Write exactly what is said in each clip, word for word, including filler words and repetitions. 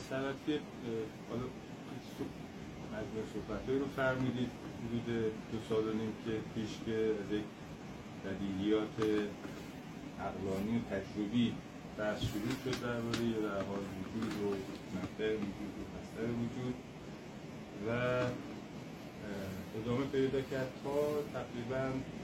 طرف که حالا مجموع صحبت‌هایی رو فرمودید حدود دو سال و نیم که پیش که از یک بدیهیات عقلانی و تجربی بحث شروع شد درباره یا در حال وجود و مبدأ وجود و مصدر وجود و ادامه پیدا کرد تا تقریباً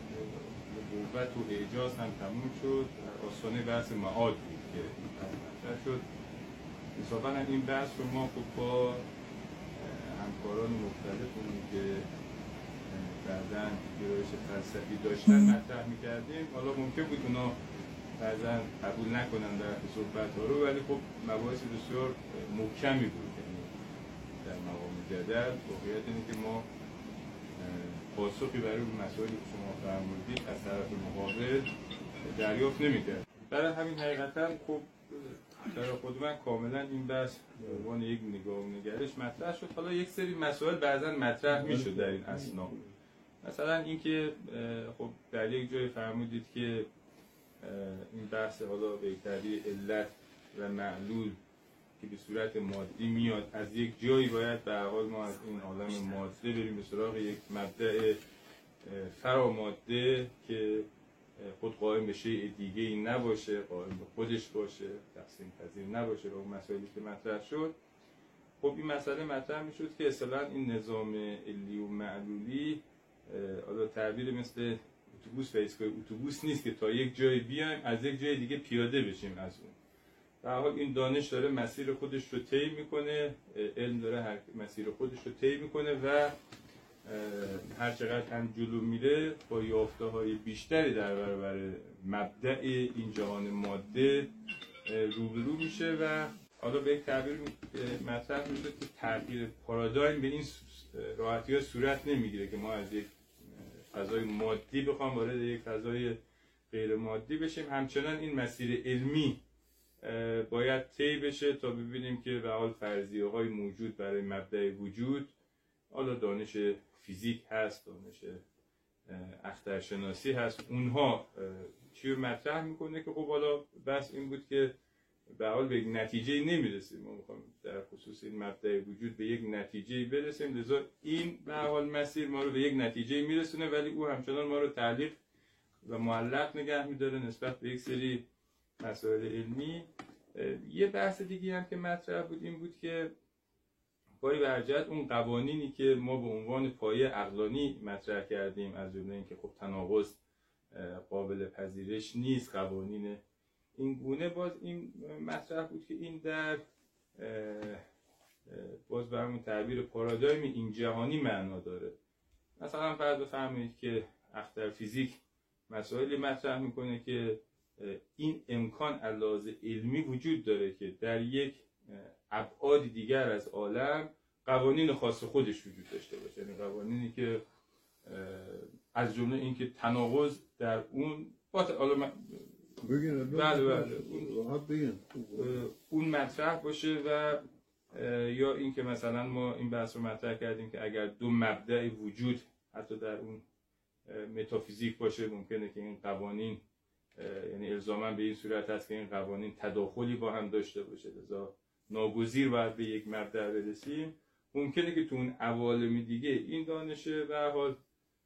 نبوت و اعجاز هم تموم شد. در آستانه بحث معاد بود که این مطرح شد. انصافاً این بحث رو ما خب با همکاران مختلفمون که بعضاً گرایش فلسفی داشتن مطرح می‌کردیم. حالا ممکن بود اونا بعضاً قبول نکنن در صحبت‌ها رو، ولی خب مباحث بسیار محکمی بود. یعنی در مقام جدل واقعیت اینه که ما پاسخی برای اون مسائلی که شما فرمودید از طرف مقابل دریافت نمی‌کرد. برای همین حقیقتاً خب برای خود من کاملا این بحث به عنوان یک نگاه و نگرش مطرح شد. حالا یک سری مسائل بعضاً مطرح میشد در این اثنا، مثلا اینکه خب در یک جای فرمودید که این بحث حالا بی‌تری علت و معلول که به صورت مادی میاد از یک جایی باید به هر حال ما از این عالم ماده بریم به سراغ یک مبدأ فراماده که خود قائم به شیء دیگه ای نباشه، قائم به خودش باشه، تقسیم پذیر نباشه. و اون مسائلی که مطرح شد، خب این مسئله مطرح میشد که اصطلاحاً این نظام علی و معلولی حالا تعبیر مثل اتوبوس و ایستگاه اتوبوس نیست که تا یک جایی بیایم از یک جای دیگه پیاده بشیم از اون. در حال این دانش داره مسیر خودش رو طی میکنه، علم داره هر مسیر خودش رو طی میکنه و هر چقدر هم جلو میره با یافته های بیشتری در برابر مبدأ این جهان ماده روبرو میشه و حالا به یک تعبیر مطرح میشه که تغییر پارادایم به این راحتی ها صورت نمیگیره که ما از یک فضای مادی بخوام وارد یک فضای غیر مادی بشیم. همچنان این مسیر علمی باید طی بشه تا ببینیم که به حال فرضیه های موجود برای مبدأ وجود، حالا دانش فیزیک هست، دانش اخترشناسی هست، اونها چی رو مطرح میکنه که خب حالا بس این بود که به حال به یک نتیجه نمیرسیم. ما میخوایم در خصوص این مبدأ وجود به یک نتیجه برسیم، لذا این به حال مسیر ما رو به یک نتیجه میرسونه، ولی او همچنان ما رو تعلیق و معلق نگه میداره نسبت به یک سری مسائل علمی. یه بحث دیگه هم که مطرح بود این بود که باری برجت اون قوانینی که ما به عنوان پایه عقلانی مطرح کردیم، از جمله اینکه خب تناقض قابل پذیرش نیست، قوانین این گونه، باز این مطرح بود که این در باز به همون تعبیر پارادایم این جهانی معنا داره. مثلا فرض بفرمایید که اختر فیزیک مسائلی مطرح میکنه که این امکان علاوه علمی وجود داره که در یک ابعاد دیگر از عالم قوانین خاص خودش وجود داشته باشه، یعنی قوانینی که از جمله اینکه تناقض در اون حالا من بله بله اون, اون مطرح باشه و یا اینکه مثلا ما این بحث رو مطرح کردیم که اگر دو مبدأ وجود حتی در اون متافیزیک باشه ممکنه که این قوانین یعنی الزاماً به این صورت هست که این قوانین تداخلی با هم داشته باشه، لذا ناگزیر باید به یک مبدأ برسیم. ممکنه که تو اون عوالم دیگه این دانشه به هر حال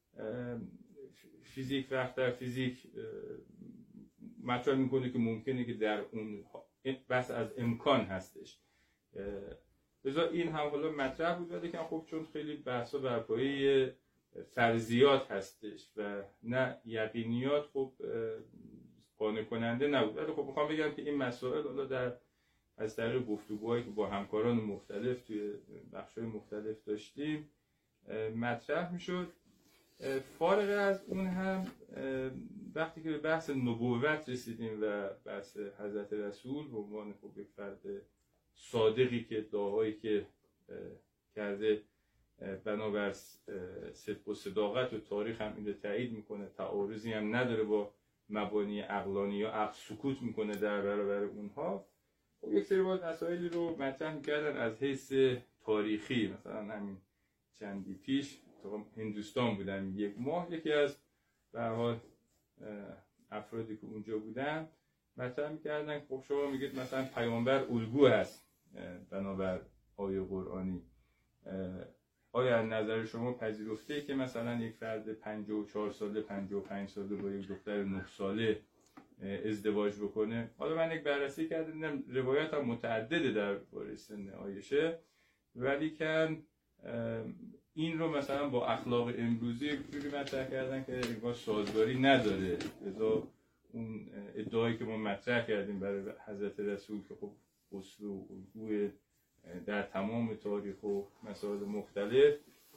فیزیک و اختر فیزیک مطرح میکنه که ممکنه که در اون بحث از امکان هستش، لذا این هم حالا مطرح بود، ولی که خب چون خیلی بحثا بر پایه فرضیات هستش و نه یقینیات خب قانع کننده نبود. ولی خب میخوام بگم که این مسائل حالا در از طریق گفتگوهایی که با همکاران مختلف توی بخش‌های مختلف داشتیم مطرح میشد. فارغ از اون هم وقتی که به بحث نبوت رسیدیم و بحث حضرت رسول به عنوان خب یک فرد صادقی که ادعاهایی که کرده بنابر صدق و صداقت و تاریخ هم این رو تایید میکنه، تعارضی هم نداره با مبانی عقلانی یا عقل سکوت میکنه در برابر اونها، خب یک سری باز مسائلی رو مطرح میکردن از حیث تاریخی. مثلا همین چندی پیش تو هندوستان بودن یک ماه، یکی از به هر حال افرادی که اونجا بودن مطرح میکردن خب شما میگید مثلا پیامبر الگو هست، بنابر آیه قرآنی، آیا از نظر شما پذیرفته که مثلا یک فرد پنجاه و چهار ساله، پنجاه و پنج ساله با یک دختر نه ساله ازدواج بکنه؟ حالا من یک بررسی کردم دیدم روایات هم متعدده درباره سن عایشه، ولی کن این رو مثلا با اخلاق امروزی یک جوری مطرح کردن که انگار سازگاری نداره. لذا اون ادعایی که ما مطرح کردیم برای حضرت رسول که خب غسل و وضو در تمام تاریخ و مسائل مختلف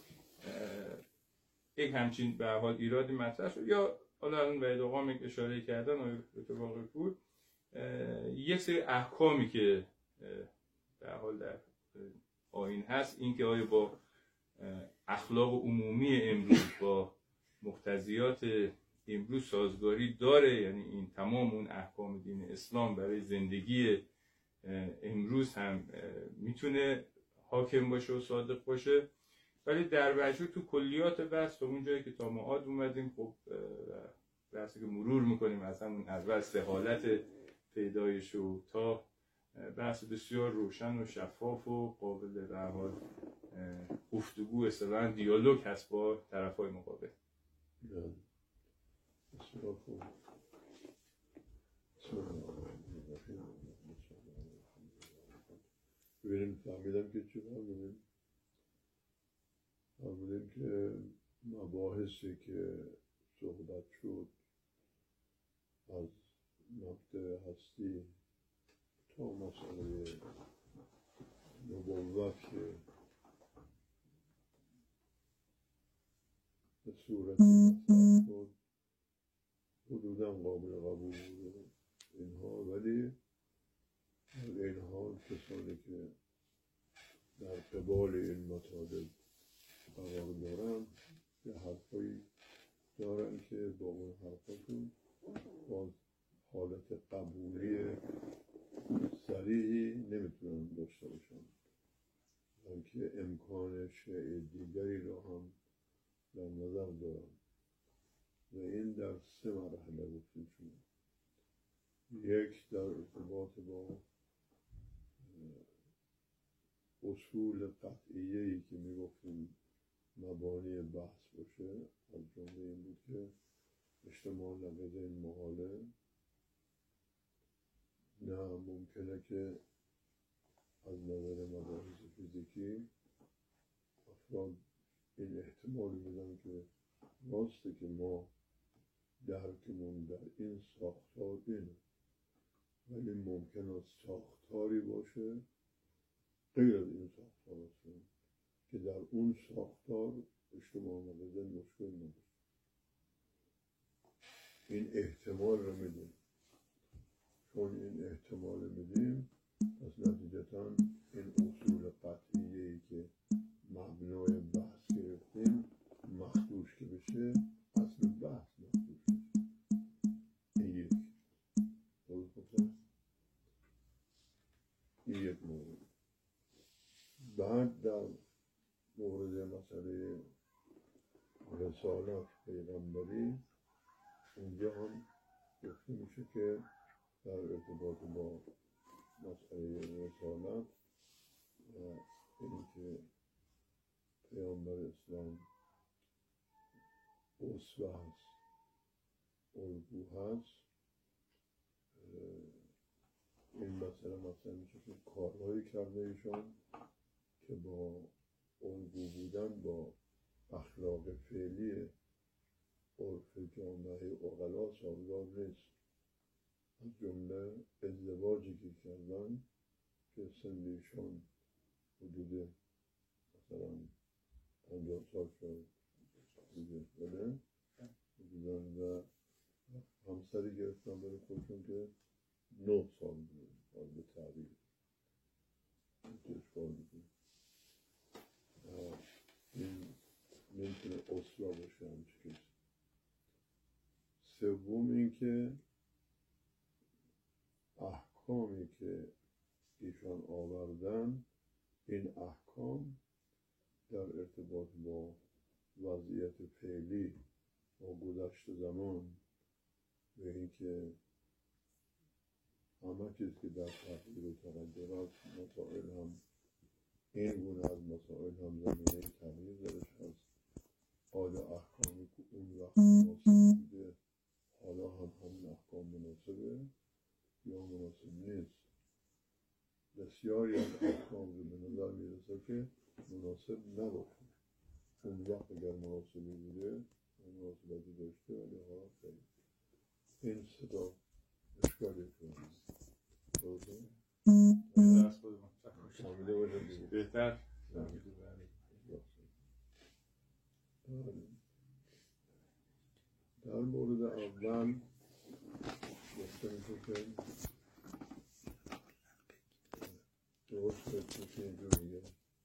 یک همچین به حال ایرادی مطرح شد، یا حالا الان وحید آقا هم اشاره کردن آیه اتفاقی بود یک سری احکامی که به حال در آیین هست، این که آیا با اخلاق عمومی امروز با مقتضیات امروز سازگاری داره، یعنی این تمام اون احکام دین اسلام برای زندگی امروز هم میتونه حاکم باشه و صادق باشه. ولی در وجه تو کلیات بحث تا اون جایی که تا معاد اومدیم، خب بحثی که مرور میکنیم از همون اول سهالت پیدایش و تا بحث بسیار روشن و شفاف و قابل به هر حال گفتگو، اصطلاحاً دیالوگ هست با طرفای مقابل. بسیار خوب. ببینیم فهمیدم که چی فهمیدیم فهمیدیم که مباحثی که صحبت شد از نقطه هستی تا مسئله نبوت که به صورت مطلب شد حدوداً قابل قبول بود اینها، ولی در این حال کسانی که در قبال این مطالب قرار دارن یه حرفایی دارن که با اون حرفاشون باز حالت قبولی صریحی نمیتونن داشته باشن، بلکه امکان شیء دیگری را هم در نظر دارن و این در سه مرحله گفتیم شما. یک، در ارتباط با اصول قطعیه‌ای که میگفتیم مبانی بحث باشه، از جمله این بود که اجتماع نقض این محاله، نه ممکنه که از نظر مباحث فیزیکی افراد این احتمال میدن که راسته که ما درکمون در این ساختار اینه، ولی ممکن است ساختاری باشه غیر از این ساختار است که در اون ساختار اجتماع مقدر مشکل نداره. این احتمال رو میدیم. چون این احتمال میدیم پس نتیجتاً این اصول قطعیه‌ای که مبنای بحث گرفتیم مخدوش که بشه، اصل بحث مخدوش بشه. این یک این یک مورد. بعد در مورد مسئله رسالت پیغمبری اونجا هم گفته میشه که در ارتباط با مسئله رسالت و اینکه پیامبر اسلام اسوه هست، الگو هست، این مسئله مثلا میشه که کارهایی کرده ایشان که با الگو بودن با اخلاق فعلی عرف جامعه عقلا سازگار نیست. از جمله ازدواجی که کردن که سن ایشان حدود مثلا پنجاه سال شد بله بودن و همسری گرفتن برای خودشون که نه سال بود حال به تعبیر اشکال بود. این نمیتونه اصلا باشه همچه کسی. سوم این که احکامی که ایشان آوردن، این احکام در ارتباط با وضعیت فعلی با گذشت زمان و اینکه همه چیز که در تحقیق و تقدر هست مسائل هم این گونه از مسائل هم زمینه تغییر درش هست. آیا احکامی که اون وقت مناسب بوده حالا هم همون احکام مناسبه یا مناسب نیست. بسیاری از احکام رو به نظر میرسه که مناسب نباشه. اون وقت اگر مناسبی بوده مناسبتی داشته ولی حالا خیلی این صدا اشکالی کنید درسته؟ درست خودمون فهمیده باشم بهتر در مورد اول گفته میشه که درست میشه اینجور میگه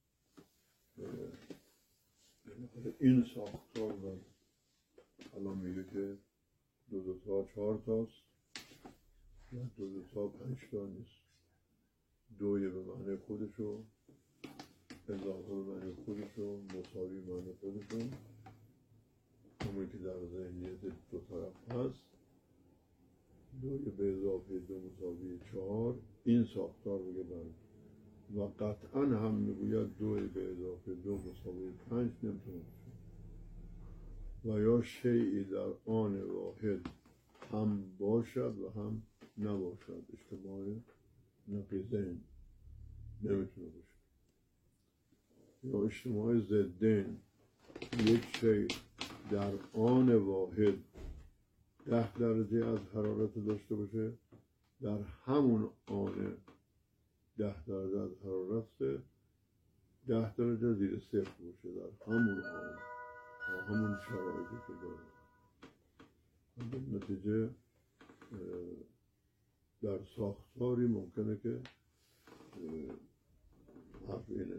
این ساختار رو الان میگه که دو دو تا چهار تاست یا دو دو تا پنج تا نیست. دوی به معنی خودشو، اضافه به معنی خودشو، مساوی به معنی خودشو، همون که در ذهنیت دو طرف هست. دوی به اضافه دو مساوی چهار این ساختار میگه داریم و قطعا هم میگوید دوی به اضافه دو مساوی پنج نمیتونه و یا شیعی در آن واحد هم باشد و هم نباشد. اجتماع نقیضین نمیتونه باشه یا اجتماع ضدین. یک شیء در آن واحد ده درجه از حرارت داشته باشه، در همون آن ده درجه از حرارت ده درجه زیر صفر باشه، در همون آن و همون شرایطی که داره. در نتیجه در ساختاری ممکنه که حرف اینه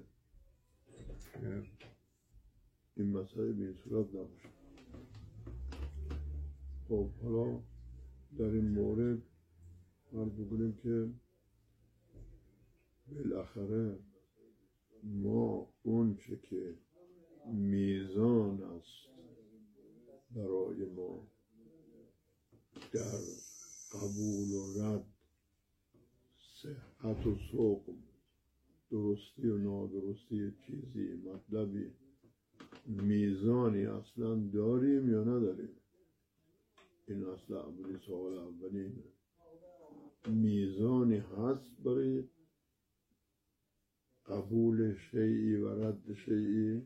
این مسئله به این صورت نباشه. خب حالا در این مورد عرض بکنیم که بالاخره ما اون چه که میزان است برای ما در قبول و رد، صحت و سقم، درستی و نادرستی چیزی مطلبی میزانی اصلا داریم یا نداریم؟ این اصلا اولی سوال اولی میزانی هست برای قبول شیعی و رد شیعی،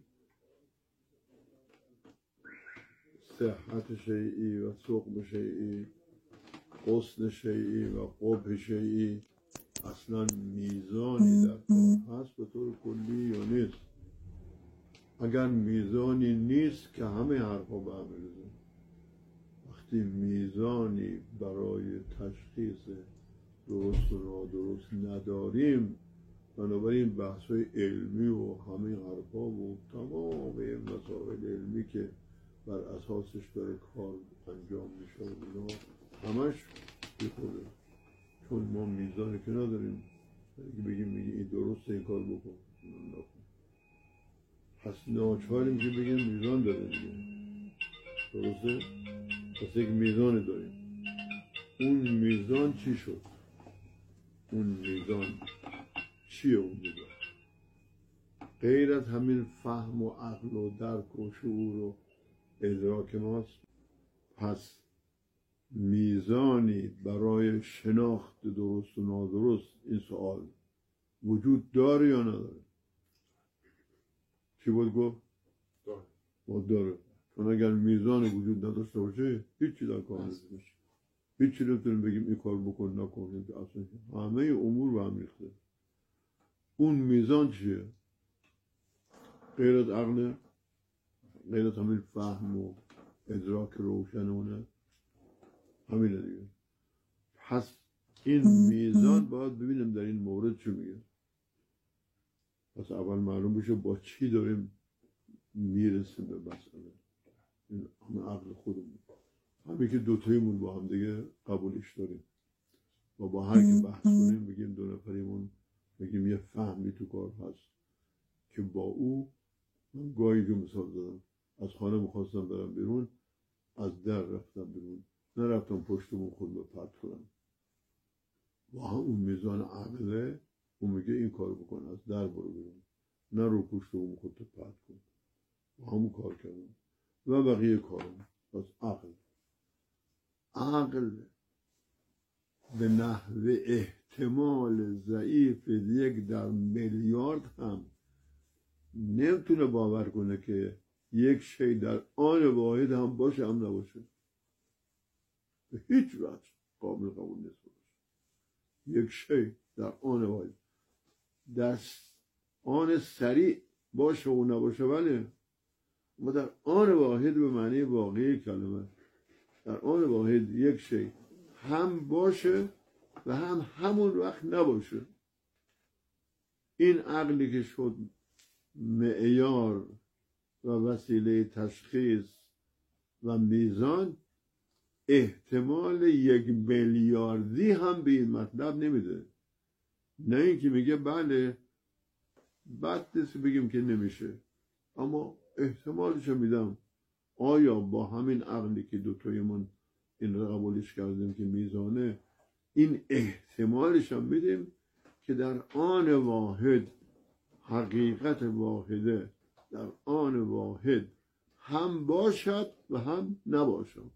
صحت شیعی و سقم شیعی، حسن شیعی و قبح شیعی اصلا میزانی در کار هست به طور کلی یا نیست؟ اگر میزانی نیست که همه حرفا به هم می‌ریزه. وقتی میزانی برای تشخیص درست و نادرست نداریم، بنابراین بحث‌های علمی و همه حرفا و تمام این مسائل علمی که بر اساسش داره کار انجام میشه و اینا همش بیخوده، چون ما میزانی که نداریم اگه بگیم میگه این درسته این کار بکن نکن، پس ناچاریم که بگیم میزان داره دیگه، درسته؟ پس یک میزانی داریم. اون میزان چی شد؟ اون میزان چیه؟ اون میزان غیر از همین فهم و عقل و درک و شعور و ادراک ماست. پس میزانی برای شناخت درست و نادرست این سوال وجود داره یا نداره؟ چی بود گفت؟ داره. بود داره. چون اگر میزان وجود نداشته باشه هیچی در کار نمیشه، هیچی نمیتونیم بگیم این کار بکن نکن، اصلا همه امور به هم ریخته. اون میزان چیه؟ غیر از عقل، غیر از همین فهم و ادراک روشنونه، همینه دیگه. پس این میزان باید ببینیم در این مورد چی میگه. پس اول معلوم بشه با چی داریم میرسیم به مسئله. این همه عقل خودمون، همین که دوتاییمون با هم دیگه قبولش داریم و با هر که بحث کنیم بگیم دو نفریمون بگیم یه فهمی تو کار هست که با او من گاهی که مثال دادم از خانه میخواستم برم بیرون، از در رفتم بیرون، نرفتم پشتمون خود رو پرت کنم، با همون میزان عقله اون میگه این کار بکن، از در برو بیرون، نه رو پشت اون خودتو پرد کن. با همون کار کردم و بقیه کارم. پس عقل عقل به نحو احتمال ضعیف یک در میلیارد هم نمیتونه باور کنه که یک شی در آن واحد هم باشه هم نباشه. به هیچ وجه قابل قبول نیست باشه. یک شی در آن واحد در آن سریع باشه و نباشه، ولی ما در آن واحد به معنی واقعی کلمه، در آن واحد یک شی هم باشه و هم همون وقت نباشه. این عقلی که شد معیار و وسیله تشخیص و میزان، احتمال یک میلیاردی هم به این مطلب نمیده. نه اینکه میگه بله بد نیست بگیم که نمیشه، اما احتمالش میدم. آیا با همین عقلی که دوتایمون این را قبولش کردیم که میزانه، این احتمالش هم میدیم که در آن واحد حقیقت واحده در آن واحد هم باشد و هم نباشد.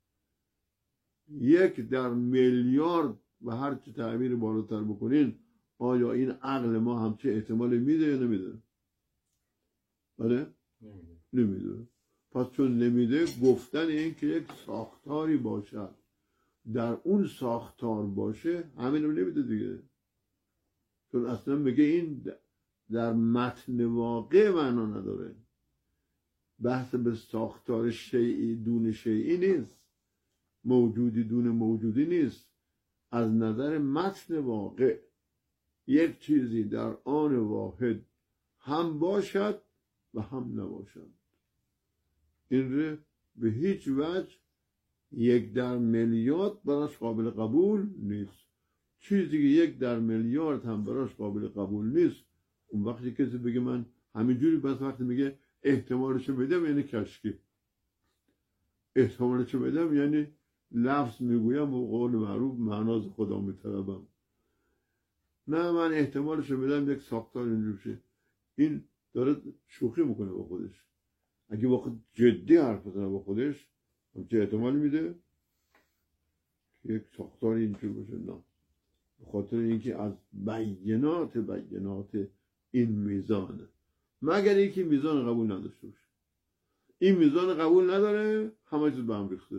یک در میلیارد و هر چه تعبیر بالاتر بکنین، آیا این عقل ما همچه احتمال میده یا نمیده؟ بله؟ نمیده. نمیده. پس چون نمیده، گفتن این که یک ساختاری باشد در اون ساختار باشه همین رو نمیده دیگه. چون اصلا میگه این در متن واقع معنا نداره. بحث به ساختار شیعی دون شیعی نیست، موجودی دون موجودی نیست. از نظر متن واقع یک چیزی در آن واحد هم باشد و هم نباشد، این رو به هیچ وجه یک در میلیارد براش قابل قبول نیست. چیزی که یک در میلیارد هم براش قابل قبول نیست، اون وقتی کسی بگه من همینجوری، پس وقتی میگه احتمالشو بدم یعنی کشکی، احتمالشو بدم یعنی لفظ میگویم و قول معروف معناز خدا میطلبم. نه، من احتمالشو بدم یک ساختار اینجور شه. این داره شوخی میکنه با خودش. اگه با خود جدی حرف بزنه با خودش، چه احتمالی میده یک ساختار اینجور باشه؟ نه، به خاطر اینکه از بینات بینات این میزانه، مگر اینکه میزان قبول نداشته باشه. این میزان قبول نداره، همه چیز به هم ریخته.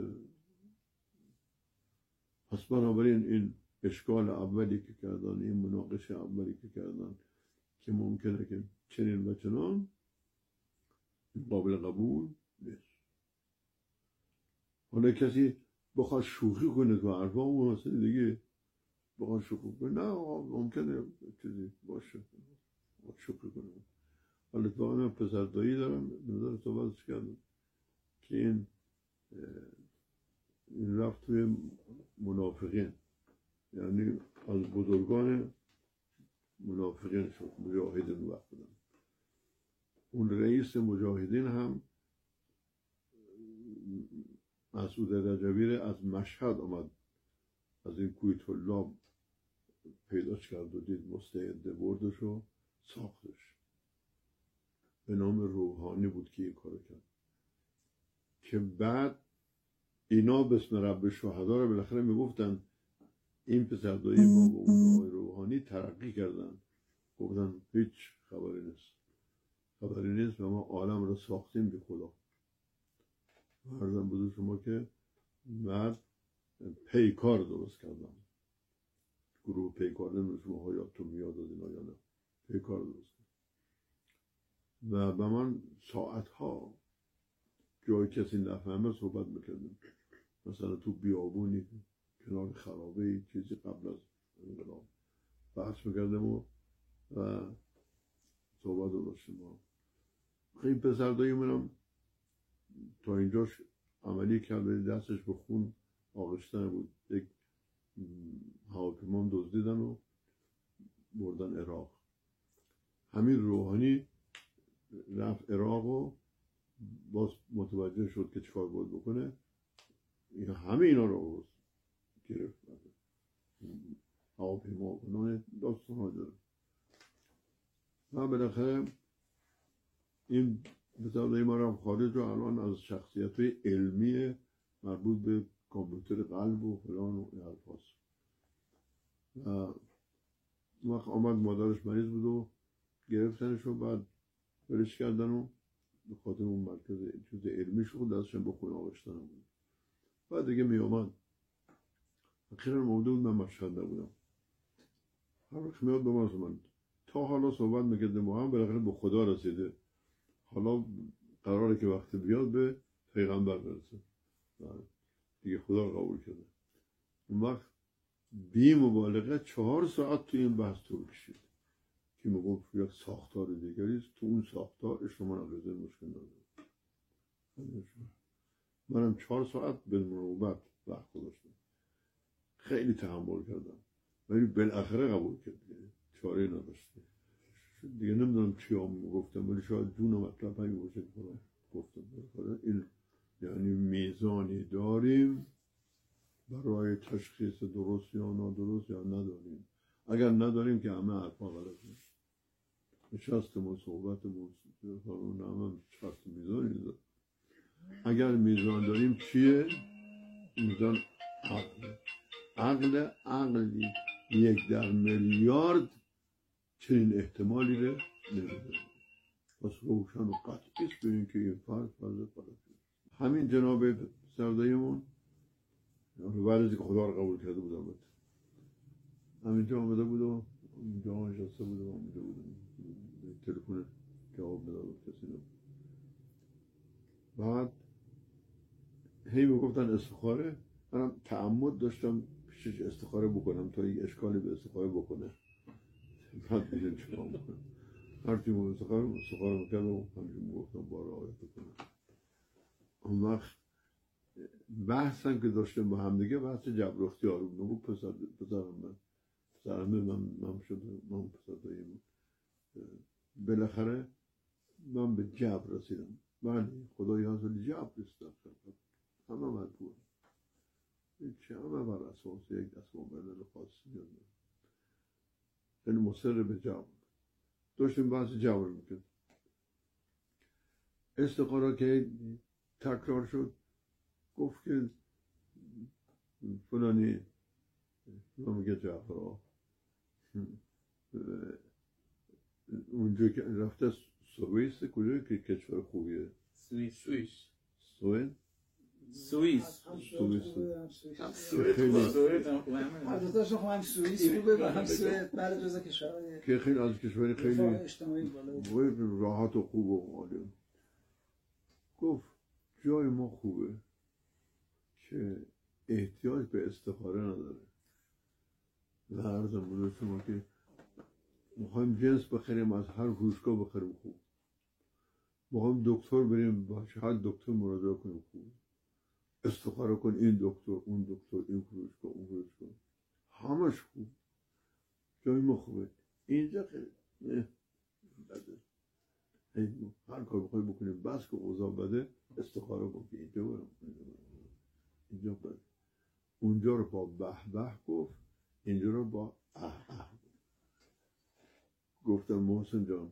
پس بنابراین این اشکال اولی که کردن، این مناقشه اولی که کردن که ممکنه که چنین و چنان، قابل قبول نیست. حالا کسی بخواد شوخی کنه تو حرفا، اون مسئله دیگه. بخواد شوخی کنه، نه ممکنه چیزی باشه شوخی کنه. حالا تو من پسر دایی دارم، نظر صحبتش کردم که این این رفت توی منافقین، یعنی از بزرگان منافقین شد، مجاهدین وقت بودن. اون رئیس مجاهدین هم مسعود رجبی از مشهد آمد، از این کوی طلاب پیداش کرد و دید مستعده، بردش و ساختش. به نام روحانی بود که این کارو کرد، که بعد اینا بسم رب شهدا رو بالاخره میگفتن این پسر دایی ما با اون آقای روحانی ترقی کردن. گفتن هیچ خبری نیست، خبری نیست و ما عالم رو ساختیم به خدا. عرضم بزرگ شما که بعد پیکار درست کردن، گروه پیکار، نمیدونم شما ها یادتون میاد از اینا یا نه، پیکار درست کردن و به من ساعت ها جای کسی نفهمه صحبت میکردیم. مثلا تو بیابونی کنار خرابه چیزی قبل از انقلاب بحث میکردیم و, و صحبت رو داشتیم. خیلی پسر دایی منم تا اینجاش عملی کرده، دستش به خون آغشتن بود. یک حاکمان دزدیدن و بردن عراق. همین روحانی رفت عراق و باز متوجه شد که چیکار باید بکنه. این همه اینا رو گرفت. هواپیما کنان داستان ها داره و بالاخره این بطور ما رو خارج و الان از شخصیت های علمی مربوط به کامپیوتر قلب و فلان و این حرف هست و وقت آمد مادرش مریض بود و گرفتنش و بعد برش کردن و به خاطر اون مرکز چیز علمی شد دستشم به خونه آغشتن بود بعد دیگه می آمد اخیرا موده بود من مشهد نبودم هر وقت میاد به من من تا حالا صحبت میکرده ما هم بالاخره به خدا رسیده حالا قراره که وقت بیاد به پیغمبر برسه دیگه خدا قبول کرده اون وقت بی مبالغه چهار ساعت تو این بحث طول کشید که میگفت یک ساختار دیگری است تو اون ساختار شما نقضه مشکل نداره منم چهار ساعت به نوبت وقت گذاشتم خیلی تحمل کردم ولی بالاخره قبول کرد چاره نداشته دیگه نمیدونم چی هم گفتم ولی شاید جون مطلب همین باشه که گفتم این یعنی میزانی داریم برای تشخیص درست یا نادرست یا نداریم اگر نداریم که همه حرفا غلطه نشستم صحبتمون همه شخص میزانی داریم اگر میزان داریم چیه؟ میزان عقل عقل عقلی یک در میلیارد چنین احتمالی رو نمیده پس روشن و قطعی است به این که این فرد فرد فرد همین جناب سردایمون ورزی که خدا رو قبول کرده بودم بود همینجا آمده بود و اینجا نشسته بود و آمده بود تلفن جواب نداد کسی نبود بعد هی میگفتن استخاره منم تعمد داشتم پیشش استخاره بکنم تا یک اشکالی به استخاره بکنه بعد دیگه چیکار بکنم هر چی مون استخاره استخاره میکرد و همینجا میگفتم بار آیت بکنم اون وقت بحثم که داشتم با هم دیگه بحث جبر و اختیار بود نبود پسر پسرم من پسرم من من شده من پسر داییم بالاخره من به جبر رسیدم بله خدای حاصل جبر است همه مجبور چه همه بر اساس یک دستگاه بدل خاصی میاد یعنی مصر به جبر داشتیم بحث جبر میکرد استخاره که تکرار شد گفت که فلانی فلان میگه جعفرها اونجا که رفته سوئیس کجا که کشور خوبیه سوئیس سوئیس سوئد سوئیس سوئیس خیلی حضرتشون خب هم سوئیس خوبه و هم سوئد بعد جزء کشورهای که خیلی از کشوری خیلی اجتماعی بالا راحت و خوب و عالی گفت جای ما خوبه که احتیاج به استخاره نداره و عرضم بوده شما که میخوایم جنس بخریم از هر فروشگاه بخریم خوب میخوایم دکتر بریم باشه هر دکتر مراجعه کنیم خوب استخاره کن این دکتر اون دکتر این فروشگاه اون فروشگاه همش خوب جای ما خوبه اینجا خیلی نه بده هر کار بخوای بکنیم بس که اوضاع بده استخاره کن که اینجا برم اینجا بده اونجا رو با به به گفت اینجا رو با اه اه گفتم محسن جان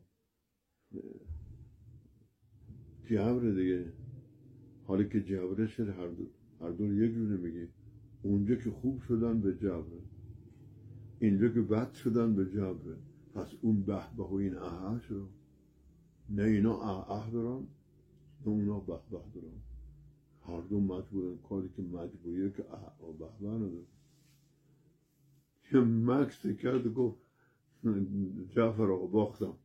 جبر دیگه حالی که جبره شد هر دو هر دو یک جونه میگی اونجا که خوب شدن به جبره اینجا که بد شدن به جبره پس اون به به و این اه اه شد نه اینا اه اه دارن نه اونا به به دارن هر دو مجبورن کاری که مجبوریه که اه اه به به نداره یه مکس کرد و گفت جعفر آقا باختم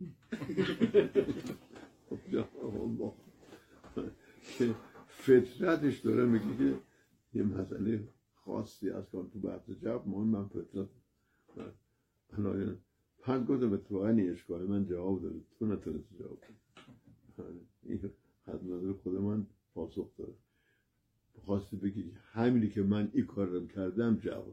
جعفر آقا باختم که فطرتش داره میگه که یه مسئله خاصی از کار تو بحث جب مهم من فطرت الان پنج گفتم اتفاقا این اشکال من جواب داره تو نتونستی جواب داره این حد نظر خود من پاسخ داره خواستی بگی همینی که من این کار رو کردم جواب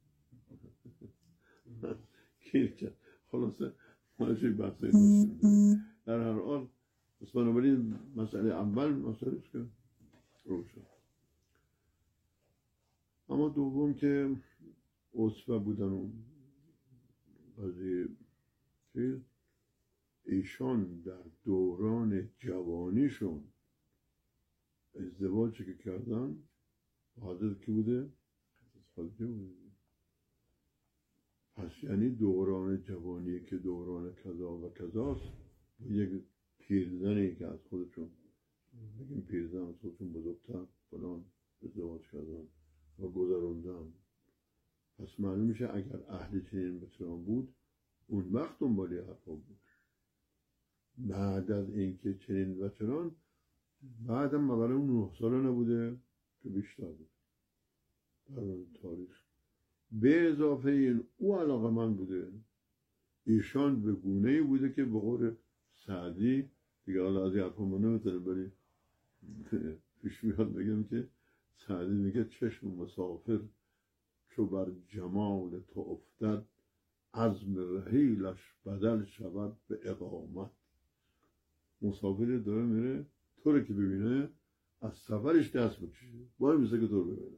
بود که خلاصه مالشوی بحثایی داشتیم در هر حال بس بنابراین مسئله اول مسئله است که روشن اما دوم که اصفه بودن و قضیه چیز ایشان در دوران جوانیشون ازدواجی که کردن حضرت کی بوده؟ خدیجه بوده. پس یعنی دوران جوانی که دوران کذا و کذاست با یک پیرزنی که از خودشون بگیم پیرزن از خودشون بزرگتر فلان ازدواج کردن و گذروندن. پس معلوم میشه اگر اهل چنین وتران بود اون وقت دنبالی حرفا بود. بعد از اینکه چنین وتران بعدم مقاله اون نه ساله نبوده که بیشتر بود در تاریخ. به اضافه این او علاقه من بوده، ایشان به گونه‌ای بوده که به قول سعدی دیگه حالا از این حرفا ما نمیتونه بری پیش میاد بگم که سعدی میگه چشم مسافر چو بر جمال تو افتد عزم رحیلش بدل شود به اقامت. مسافر داره میره تو رو که ببینه از سفرش دست بکشه باید میسه که تو رو ببینه.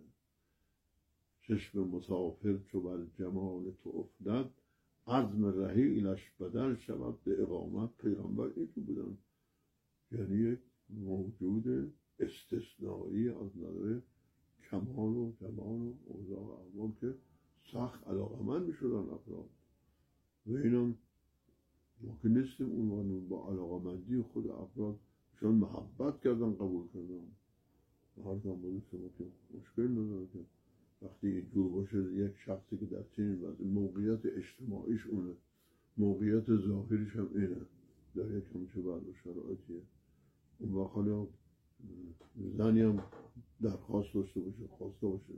چشم مسافر چو بر جمال تو افتد عزم رحیلش بدل شود به اقامت. پیغمبر این که بودن یعنی یک موجود استثنایی از نظر کمال و جمال و اوضاع و احوال که سخت علاقمند میشدن افراد و اینم ما که نیستیم اون با علاقمندی خود افراد چون محبت کردن قبول کردن. هر زمان بود شما که مشکل نداره که وقتی اینجور باشه یک شخصی که در چنین وضع موقعیت اجتماعیش اونه، موقعیت ظاهریش هم اینه، در یک همچه بعد و شرایطیه، اون وقت حالا زنی هم درخواست داشته باشه خواسته باشه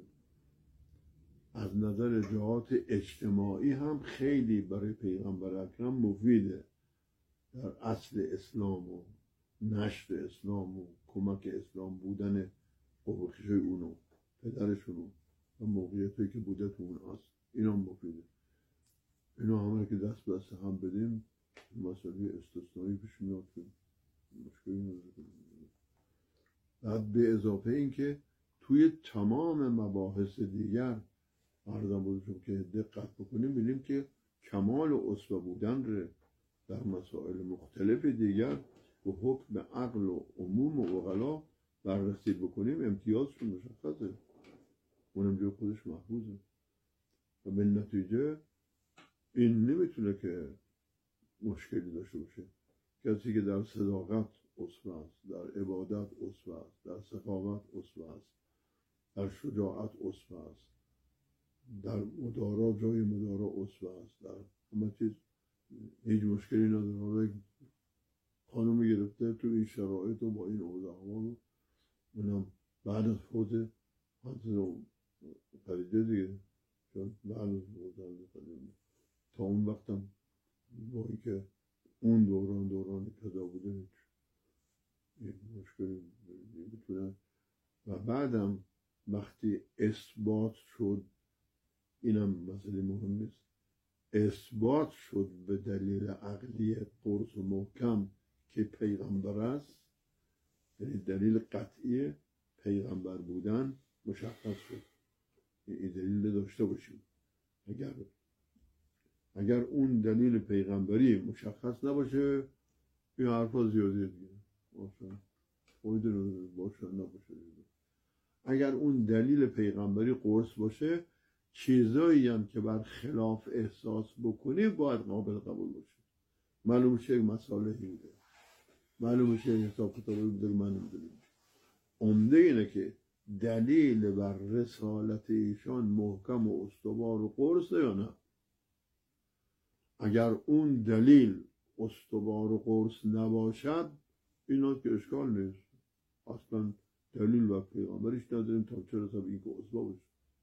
از نظر جهات اجتماعی هم خیلی برای پیغمبر اکرم مفیده در اصل اسلام و نشر اسلام و کمک اسلام بودن قبرخیشه اونو پدرشونو و موقعیتی که بوده تو اون اصل اینا هم مفیده. اینا همه که دست به دست هم بدیم مسئله استثنایی پیش میاد که مشکلی نداره. بعد به اضافه این که توی تمام مباحث دیگر عرضم بودشون که دقت بکنیم ببینیم که کمال اسوه بودن رو در مسائل مختلف دیگر و حکم عقل و عموم و عقلا بررسی بکنیم امتیازشون مشخصه، اونم جای خودش محفوظه و به نتیجه این نمیتونه که مشکلی داشته باشه. کسی که در صداقت اسوه است، در عبادت اسوه است، در سخاوت اسوه است، در شجاعت اسوه است، در مدارا جای مدارا اسوه است، در همه چیز هیچ مشکلی نداره. خانومی گرفته تو این شرایط و با این اوضاع اونم بعد از فوت حضرت خدیجه دیگه چون بعد از فوت حضرت خدیجه تا اون وقتم با اینکه اون دوران دوران کذا بوده هیچ مشکلی نمیتونه. و بعدم وقتی اثبات شد اینم مسئله مهم نیست، اثبات شد به دلیل عقلی قرص و محکم که پیغمبر است، یعنی دلیل قطعی پیغمبر بودن مشخص شد. این دلیل داشته باشیم. اگر اگر اون دلیل پیغمبری مشخص نباشه این حرفا زیادیه دیگه باشه خودی باشه نباشه دیگه. اگر اون دلیل پیغمبری قرص باشه چیزایی هم که بر خلاف احساس بکنی باید قابل قبول باشه. معلوم شه یک مصالحی بوده، معلوم شه یک حساب کتابی بوده که من نمیدونیم. عمده اینه که دلیل بر رسالت ایشان محکم و استوار و قرصه یا نه. اگر اون دلیل استوار و قرص نباشد اینا که اشکال نیست، اصلا دلیل و پیغمبریش نداریم تا چرا سب این که اصلا باشه.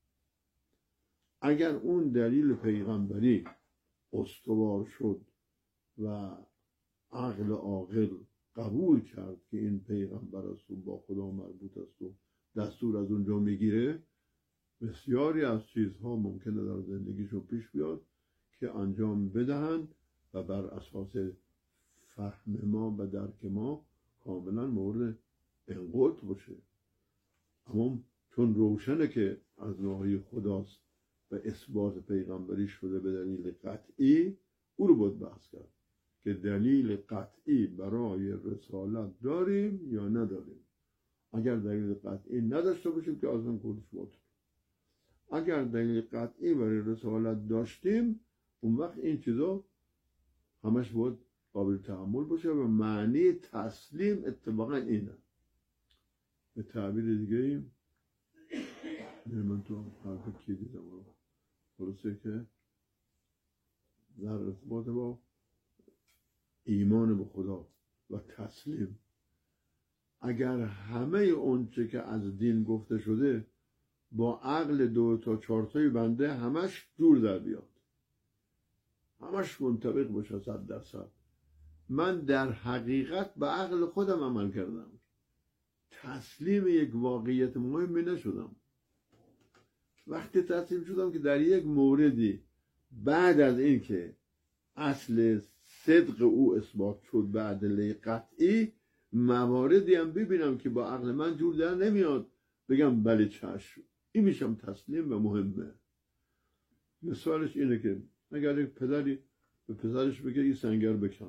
اگر اون دلیل پیغمبری استوار شد و عقل عاقل قبول کرد که این پیغمبر است و با خدا مربوط است و دستور از اونجا میگیره، بسیاری از چیزها ممکنه در زندگیشون پیش بیاد که انجام بدهند و بر اساس فهم ما و درک ما کاملا مورد انقطع باشه. اما چون روشنه که از ناحیه خداست و اثبات پیغمبری شده به دلیل قطعی، او رو باید بحث کرد که دلیل قطعی برای رسالت داریم یا نداریم. اگر دلیل قطعی نداشته باشیم که از اون کلش باطل. اگر دلیل قطعی برای رسالت داشتیم، اون وقت این چیزا همش باید قابل تحمل باشه و معنی تسلیم اتفاقا اینه. به تعبیر دیگه ایم من تو حرف کی دیدم رو خلاصه که در ارتباط با ایمان به خدا و تسلیم، اگر همه اون چه که از دین گفته شده با عقل دو تا چهارتای بنده همش جور در بیاد، همش منطبق باشه صد درصد، من در حقیقت به عقل خودم عمل کردم، تسلیم یک واقعیت مهمی نشدم. وقتی تسلیم شدم که در یک موردی بعد از این که اصل صدق او اثبات شد به ادله قطعی، مواردی هم ببینم که با عقل من جور در نمیاد، بگم بله چشم، این میشم تسلیم و مهمه. مثالش اینه که اگر یک پدری به پسرش بگه این سنگر بکن،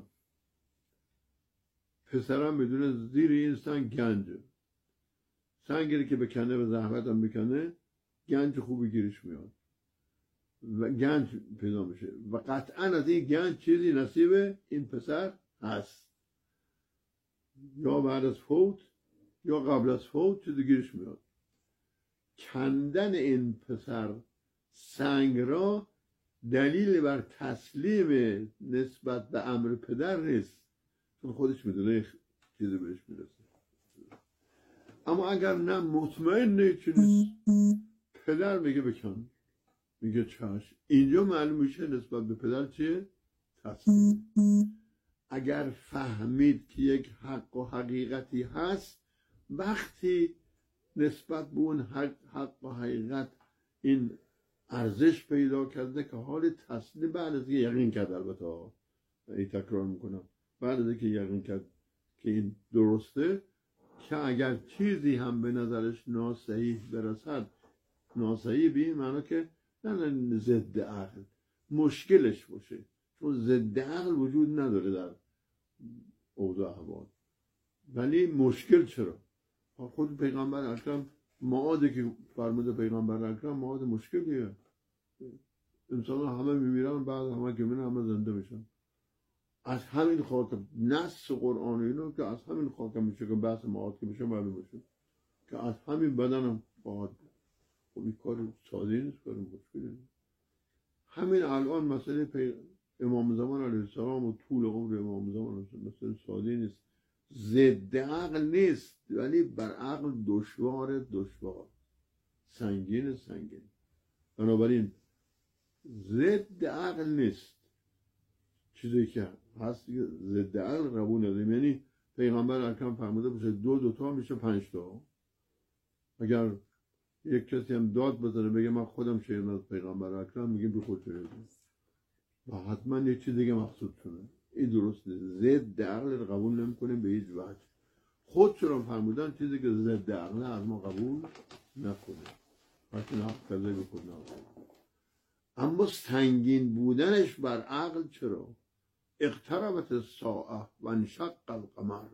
پسرم بدون زیر این سنگ گنجه، سنگری که بکنه و زحمت هم بکنه گنج خوبی گیرش میاد و گنج پیدا میشه و قطعا از این گنج چیزی نصیب این پسر هست، یا بعد از فوت یا قبل از فوت چیزی گیرش میاد. کندن این پسر سنگ را دلیل بر تسلیم نسبت به امر پدر نیست، چون خودش میدونه چیزی بهش میرسه. اما اگر نه مطمئن نیست پدر میگه بکن، میگه چشم، اینجا معلوم میشه نسبت به پدر چیه؟ تسلیم. اگر فهمید که یک حق و حقیقتی هست، وقتی نسبت به اون حق, حق و حقیقت این ارزش پیدا کرده که حال تسلیم بعد از که یقین کرد، البته این تکرار میکنم، بعد از که یقین کرد که این درسته، که اگر چیزی هم به نظرش ناصحیح برسد، ناصحیح به این معنی که نه ضد عقل، مشکلش باشه، چون ضد عقل وجود نداره در اوضاع احوال، ولی مشکل چرا؟ خود پیغمبر اکرم معاده که فرموده پیغمبر اکرم معاد مشکلیه، انسان ها همه میمیرن، بعد همه که میرن همه زنده میشن. از همین خاطر نص قرآن اینو که از همین خاطر میشه که بحث معاد که میشه معلوم میشه که از همین بدن هم خواهد بود. خب این کار ساده نیست، کار مشکلی نیست. همین الان مسئله پی... امام زمان علیه السلام و طول عمر امام زمان مسئله ساده نیست، ضد عقل نیست، ولی بر عقل دشوار دشوار، سنگین سنگین. بنابراین ضد عقل نیست، چیزی که هست ضد عقل قبول نداریم. یعنی پیغمبر اکرم فرموده باشه دو دوتا میشه پنج تا. اگر یک کسی هم داد بزنه بگه من خودم شیرین از پیغمبر اکرم، میگه بی خود شده و حتما یک چیز دیگه مقصود شده. این درست نیست، ضد عقل رو قبول نمی‌کنیم به هیچ وجه. خودشون فرمودن چیزی که ضد عقل از ما قبول نکنه، وقتی نقل کرده به خود نکنه. اما سنگین بودنش بر عقل چرا؟ اقتربت الساعه و انشق القمر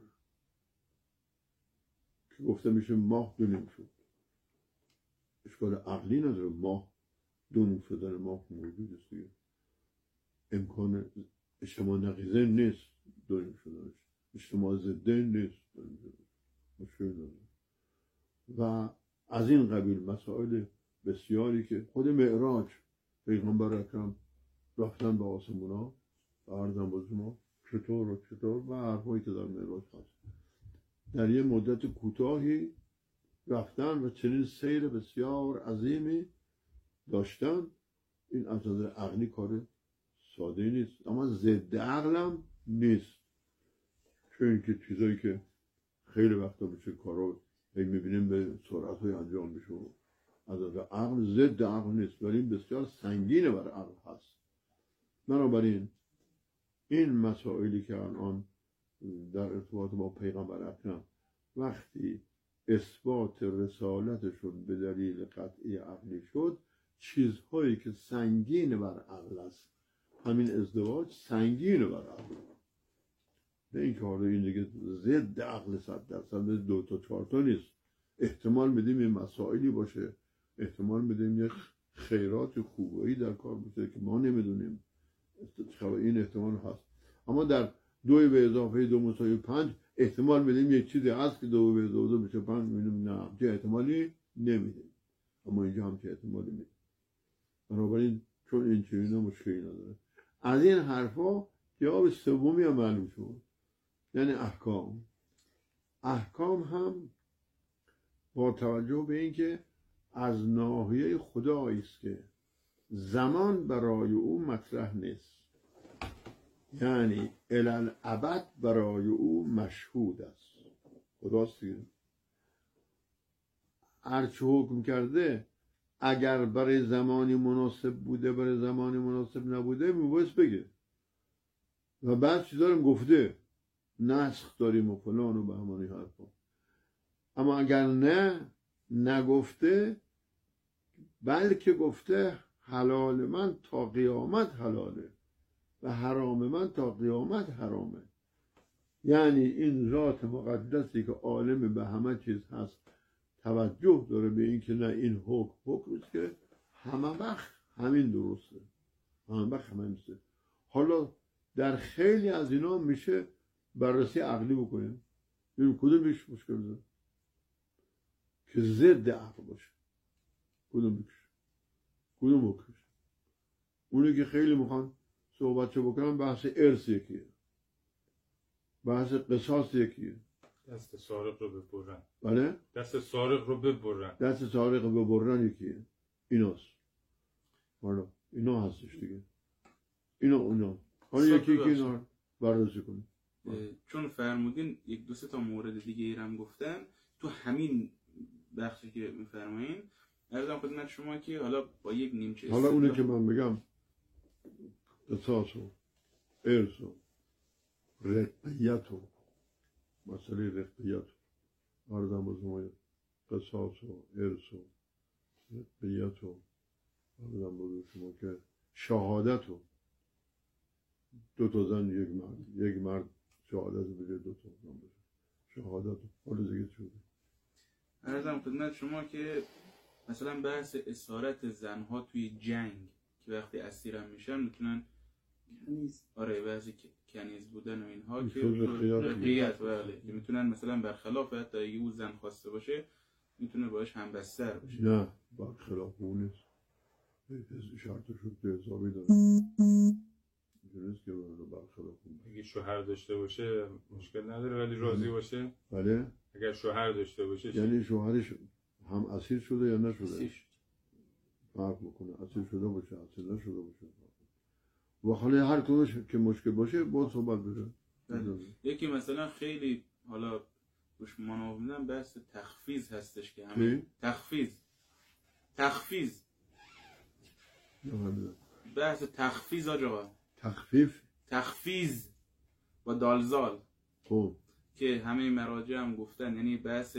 که گفته میشه ماه دو نیم شد. اشکال عقلی نداره، ماه دو نیم شدن ماه موجود است دیگه، امکان اجتماع نقیضه نیست دو نیم شدنش، اجتماع ضده نیست مشکل نداره. و از این قبیل مسائل بسیاری که خود معراج پیغمبر اکرم رفتن به آسمونا و عرضم با شما چطور و چطور و حرفایی که در معراج هست، در یه مدت کوتاهی رفتن و چنین سیر بسیار عظیمی داشتن. این از نظر عقلی کار ساده نیست، اما ضد عقلم نیست، چون که چیزایی که خیلی وقتا میشه کارا میبینیم به سرعت های انجام میشه، از نظر عقل ضد عقل نیست، ولی بسیار سنگینه بر عقل هست. بنابراین این مسائلی که الان در ارتباط با پیغمبر اکرم وقتی اثبات رسالتشون به دلیل قطعی عقلی شد، چیزهایی که سنگین بر عقل است، همین ازدواج سنگین بر عقل، نه این که حالا این دیگه ضد عقل صد درصد دو تا چهار تا نیست. احتمال میدیم این مسائلی باشه، احتمال میدیم یک خیرات خوبایی در کار باشه که ما نمیدونیم، این احتمال هست. اما در دو به اضافه دو مساوی پنج احتمال میدیم یک چیزی هست که دو به اضافه دو بشه پنج، میدونیم نه همچه احتمالی نمیدیم، اما اینجا همچه احتمالی میدیم. بنابراین چون این چنین مشکلی نداره. از این حرفا جواب سومی هم معلوم شد، یعنی احکام. احکام هم با توجه به اینکه از ناحیه خدایی است که زمان برای او مطرح نیست، یعنی الالعبد برای او مشهود است. خداست دیگه. هرچه حکم کرده اگر برای زمانی مناسب بوده برای زمانی مناسب نبوده میبایست بگه، و بعد چیزا رو گفته نسخ داریم و فلان و بهمانی حرفا. اما اگر نه نگفته، بلکه گفته حلال من تا قیامت حلاله و حرام من تا قیامت حرامه، یعنی این ذات مقدسی که عالم به همه چیز هست توجه داره به این که نه این حکم حکم است که همه وقت همین درسته، همه وقت همین درسته. حالا در خیلی از اینا میشه بررسی عقلی بکنیم، ببینیم کدوم بیش مشکل داره که ضد عقل باشه، کدوم بیش کدوم حکمش. اونی که خیلی میخوان صحبت چه بکنم بحث ارث یکیه، بحث قصاص یکیه. دست سارق رو ببرن. بله؟ دست سارق رو ببرن. دست سارق رو ببرن یکیه. ایناست. حالا اینا هستش دیگه. اینا اونا. حالا یکی که اینا بررسی کنیم. چون فرمودین یک دو سه تا مورد دیگه ایرم گفتن تو همین بخشی که میفرمایین، عرضم خدمت شما که حالا با یک نیمچه حالا اونه که من بگم قصاص و ارث و رقیت و مسئله رقیت و عرضم بزرمایه قصاص و ارث و رقیت و عرضم بزرگ شما که شهادت و دو تا زن یک مرد، یک مرد شهادت بگه دو تا زن بگه شهادت حالا دیگه شده. عرضم خدمت شما که مثلا بحث اسارت زنها توی جنگ که وقتی اسیرم میشن میتونن کنیز، آره بعضی کنیز بودن و اینها که رقیت بله که میتونن مثلا برخلاف حتی اگه او زن خواسته باشه میتونه باش همبستر باشه. نه برخلاف اون نیست، شرطش رو به حسابی داره نیست که برخلاف اون. اگه شوهر داشته باشه مشکل نداره ولی راضی باشه. بله اگر شوهر داشته باشه یعنی شوهرش هم اسیر شده یا نشده فرق میکنه، اسیر شده باشه اسیر نشده باشه و حالا هر کدومش که مشکل باشه با صحبت بشه. یکی مثلا خیلی حالا روش منو میدن بحث تخفیض هستش که همین تخفیض تخفیض بحث تخفیض آجا تخفیف تخفیض با دالزال خب که همه مراجع هم گفتن، یعنی بحث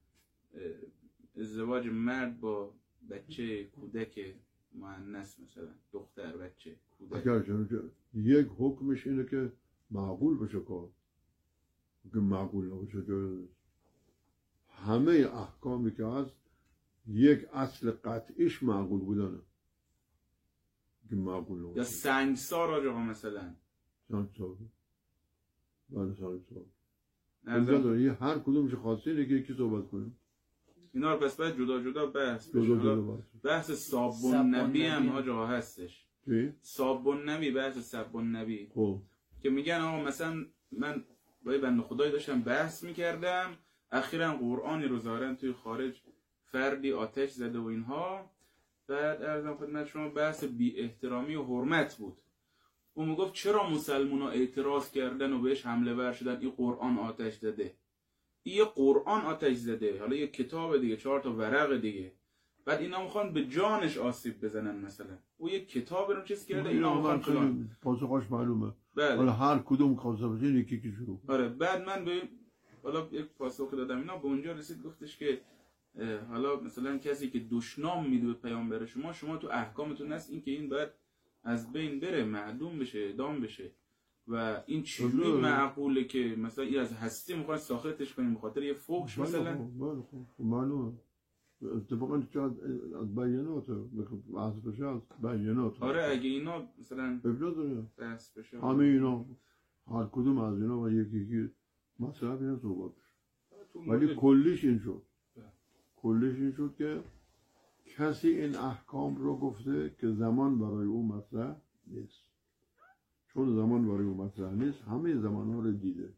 ازدواج مرد با بچه کودک مؤنث مثلا دختر بچه کودک، اگر یک حکمش اینه که معقول بشه کار که معقول نباشه که همه احکامی که هست یک اصل قطعیش معقول بودنه که معقول نباشه. یا سنگسار آجاقا مثلا سنگسار بله سنگسار اینجا هر کدومش خواسته اینه که یکی صحبت کنیم اینا رو پس باید جدا جدا بحث جدا جدا بحث. بحث صابون نبی هم آجا هستش چی؟ صابون نبی بحث صابون نبی خب که میگن آقا مثلا من با بنده خدایی داشتم بحث میکردم اخیرا قرآنی رو ظاهرا توی خارج فردی آتش زده و اینها، بعد عرضم خدمت شما بحث بی احترامی و حرمت بود. اون میگفت چرا مسلمان ها اعتراض کردن و بهش حمله ور شدن، این قرآن آتش زده، این یه قرآن آتش زده، حالا یه کتاب دیگه چهار تا ورق دیگه، بعد اینا میخوان به جانش آسیب بزنن مثلا او یه کتاب رو چیز کرده اینا میخوان فلان پاسخش معلومه. بله. حالا هر کدوم خواسته باشه یکی که شروع. آره بعد من به حالا یک پاسخ دادم اینا به اونجا رسید گفتش که حالا مثلا کسی که دشنام میده به پیامبر شما، شما تو احکامتون هست این که این باید از بین بره، معدوم بشه، اعدام بشه. و این چجوری معقوله که مثلا این از هستی میخواد ساختش کنیم بخاطر یه فحش مثلا؟ بله خب معلومه اتفاقا شاید از بیانات بحث بشه از بیانات. آره اگه اینا مثلا ابجاد داره بحث بشه همه اینا هر کدوم از اینا و یکی یکی مطلب اینا صحبت بشه، ولی کلیش این شد کلیش این شد که کسی این احکام رو گفته که زمان برای او مطرح نیست. چون زمان برای او مطرح نیست همه زمان ها رو دیده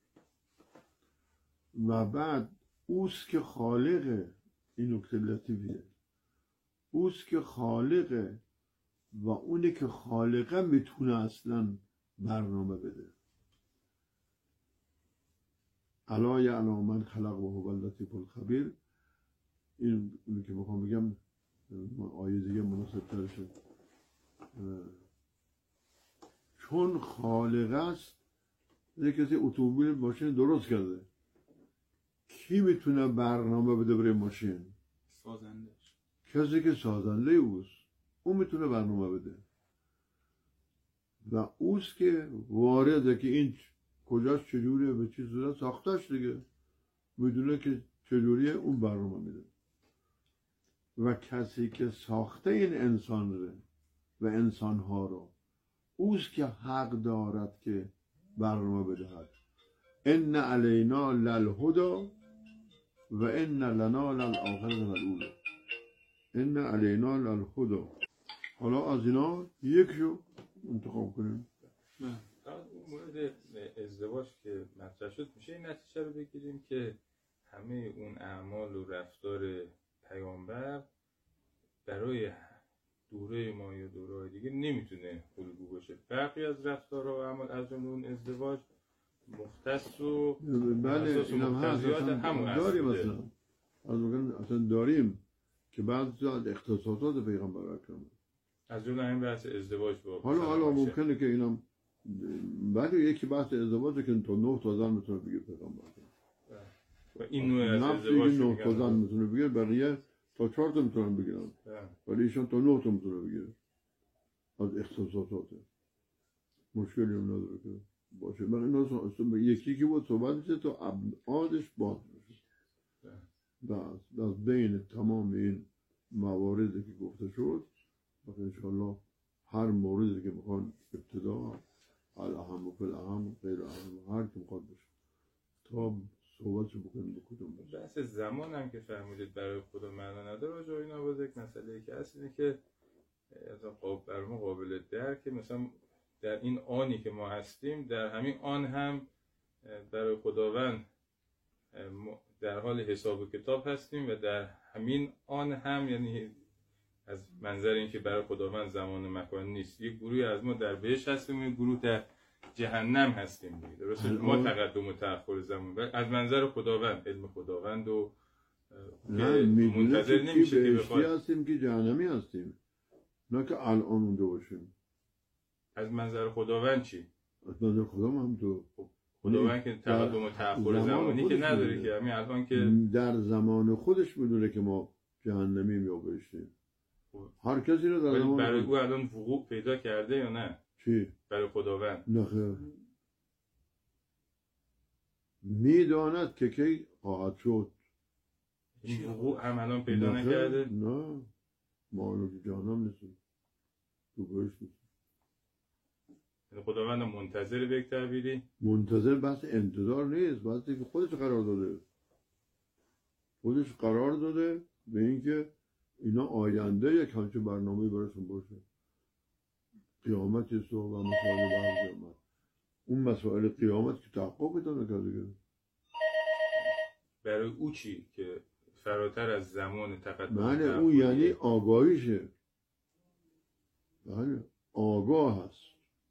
و بعد اوست که خالقه. این نکته لطیفیه، اوست که خالقه و اونی که خالقه میتونه اصلا برنامه بده. الا یعلم من خلق و هو اللطیف الخبیر. این اینی که میخوام بگم آیه دیگه مناسب ترشه. چون خالق است، یک کسی اتومبیل ماشین درست کرده، کی میتونه برنامه بده برای ماشین؟ سازندش. کسی که سازنده اوست، اون میتونه برنامه بده و اوست که وارده که این کجاش چجوریه به چی صورت ساختش دیگه، میدونه که چجوریه، اون برنامه میده. و کسی که ساخته این انسان رو و انسانها رو، اوست که حق دارد که برنامه بدهد. ان علینا للهدی و ان لنا للآخرة والأولی. ان علینا للهدی. حالا از اینا یکشو انتخاب کنیم. اون مورد ازدواج که مطرح شد میشه این نتیجه رو بگیریم که همه اون اعمال و رفتار پیامبر برای دوره ما یا دوره دیگه نمیتونه الگو باشه. برخی از رفتارها و اعمال از جمله اون ازدواج مختص و بله اینم هست، اصلا داریم اصلا از مکان اصلا داریم که بعضی از اختصاصات پیغمبر اکرم از جمله این بحث ازدواج با حالا حالا ممکنه که اینم بعد یکی بحث ازدواج که تا نه تا زن میتونه بگیر پیغمبر و این نوع از ازدواج نه تا زن میتونه بگیر، بقیه تا چهار تا میتونن بگیرن ولی ایشان تا نه تا میتونه بگیره از اختصاصات. مشکلی هم نداره که باشه. من اینا یکی که بود صحبت میشه تا ابعادش باز میشه. بس از بین تمام این مواردی که گفته شد و انشاءالله هر موردی که میخوان ابتدا الاهم و فالاهم غیر اهم هر که میخواد بشه تا صحبتشو بکنیم بکنیم. بحث زمان هم که فرمودید برای خدا معنا نداره. راجع به اینا باز یک مسئله که هست اینه که برای ما قابل درک مثلا در این آنی که ما هستیم، در همین آن هم برای خداوند در حال حساب و کتاب هستیم و در همین آن هم، یعنی از منظر این که برای خداوند زمان و مکان نیست، یک گروه از ما در بهشت هستیم، یک گروه در جهنم هستیم دیگه. درسته ما تقدم و تأخر زمان از منظر خداوند، علم خداوند و منتظر نمیشه که بخواد هستیم که جهنمی هستیم، نه که الان اونجا باشیم. از منظر خداوند چی؟ از منظر خداوند هم تو خداوند که تقدم و تأخر زمانی که نداره که همین الان که در زمان خودش میدونه که ما جهنمیم یا بهشتیم. هر کسی رو در زمان برای او الان وقوع پیدا کرده یا نه؟ چی؟ برای خداوند نه خیر، میداند که کی خواهد شد. این وقوع هم الان پیدا نکرده؟ نه ما الان که جهنم نیستیم، تو بهشت نیستیم. خداوند منتظر به یک تعبیری؟ منتظر بحث انتظار نیست، بحثی که خودش قرار داده. خودش قرار داده به اینکه اینا آینده یک همچین برنامه‌ای براشون باشه. قیامت است و مسائل بعد قیامت. اون مسائل قیامت که تحقق پیدا نکرده. برای او چی که فراتر از زمان تقدم؟ بله اون یعنی آگاهیشه. بله آگاه هست.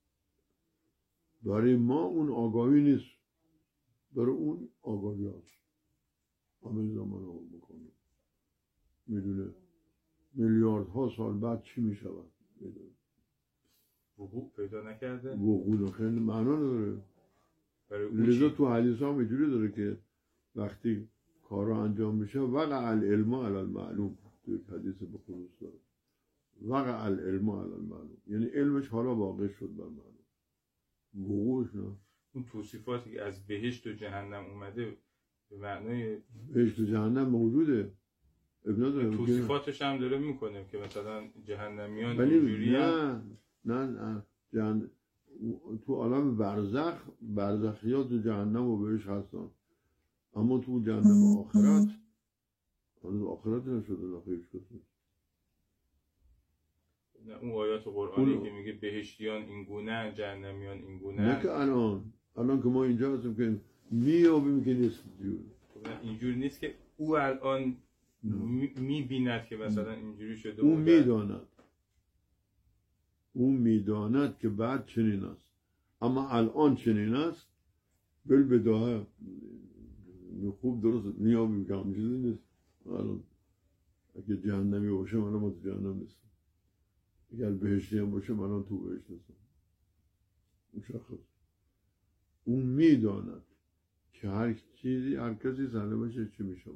برای ما اون آگاهی نیست، برای اون آگاهی هست. همه زمان ها میکنه، میدونه میلیاردها سال بعد چی میشود، میدونه. وقوع پیدا نکرده؟ وقوع خیلی معنا نداره. لذا تو حدیث هم اینجوری داره که وقتی کار رو انجام میشه وقع العلم علی المعلوم، تو یک حدیث به خصوص داره وقع العلم علی المعلوم، یعنی علمش حالا واقع شد بر معلوم، وقوعش نه. اون توصیفاتی که از بهشت و جهنم اومده به معنای بهشت و جهنم موجوده، ابن داره توصیفاتش هم داره میکنه که مثلا جهنمیان ولی اینجوری نه نه نه جهن... تو عالم برزخ برزخیات تو جهنم و بهش هستن، اما تو جهنم آخرت هنوز آخرت نشده نخیش کسی. نه اون آیات قرآنی اون... که میگه بهشتیان این گونه جهنمیان این گونه، نه که الان الان که ما اینجا هستیم که میابیم که نیست دیون. نه اینجوری نیست که او الان میبیند که مثلا اینجوری شده، اون میداند اون میداند که بعد چنین است، اما الان چنین است بل بداهه خوب درست میابیم که همه چیزی نیست. الان اگه جهنمی باشه من ما تو جهنم نیستم، اگر بهشتی هم باشه من تو بهشت نیستم. مشخص اون میداند که هر چیزی هر کسی زنده باشه چی میشود.